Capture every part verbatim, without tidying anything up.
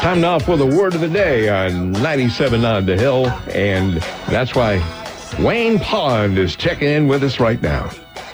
Time now for the word of the day on ninety-seven point nine The Hill, and that's why Wayne Pond is checking in with us right now.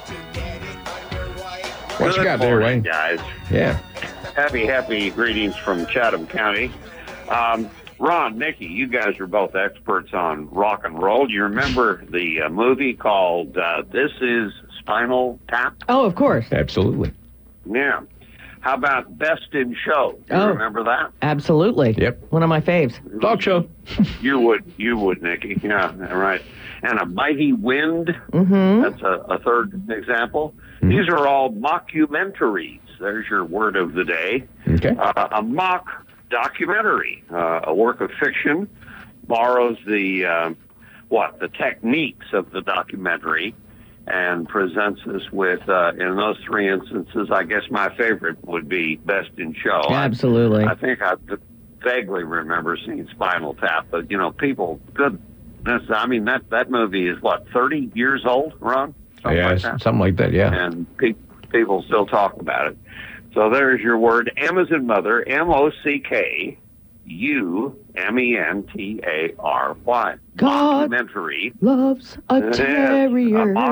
What Good you got there, morning, Wayne? Guys. Yeah. Happy, happy greetings from Chatham County. Um, Ron, Nikki, you guys are both experts on rock and roll. Do you remember the uh, movie called uh, This Is Spinal Tap? Oh, of course. Absolutely. Yeah. How about Best in Show? Do you Oh. remember that? Absolutely. Yep. One of my faves. Talk show. You would, you would, Nikki. Yeah, right. And A Mighty Wind. Mm-hmm. That's a, a third example. Mm-hmm. These are all mockumentaries. There's your word of the day. Okay. Uh, a mock documentary, uh, a work of fiction, borrows the uh, what the techniques of the documentary and presents us with, uh, in those three instances, I guess my favorite would be Best in Show. Absolutely. I, I think I vaguely remember seeing Spinal Tap, but, you know, people, goodness, I mean, that, that movie is, what, thirty years old, Ron? Something yeah, like that. Something like that, yeah. And pe- people still talk about it. So there's your word, Amazon Mother, M O C K U M E N T A R Y. God Documentary. loves a terrier. A mock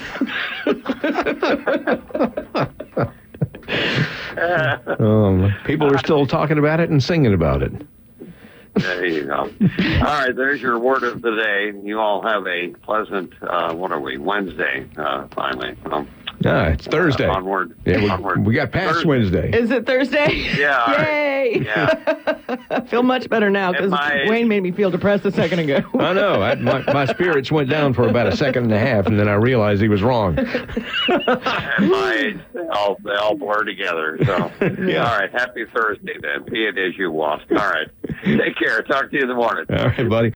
doc- um, people are still talking about it and singing about it. There you go. All right, there's your word of the day. You all have a pleasant, uh, what are we, Wednesday, uh, finally. Um, Ah, it's Thursday. Uh, onward. Yeah, we, onward. we got past Thursday. Wednesday. Is it Thursday? Yeah. all right. Yay! Yeah. I feel much better now because I- Wayne made me feel depressed a second ago. I know. I, my, my spirits went down for about a second and a half, and then I realized he was wrong. At my age, they all, they all blur together. So, yeah. All right. Happy Thursday, then. Be it as you want. All right. Take care. Talk to you in the morning. All right, buddy.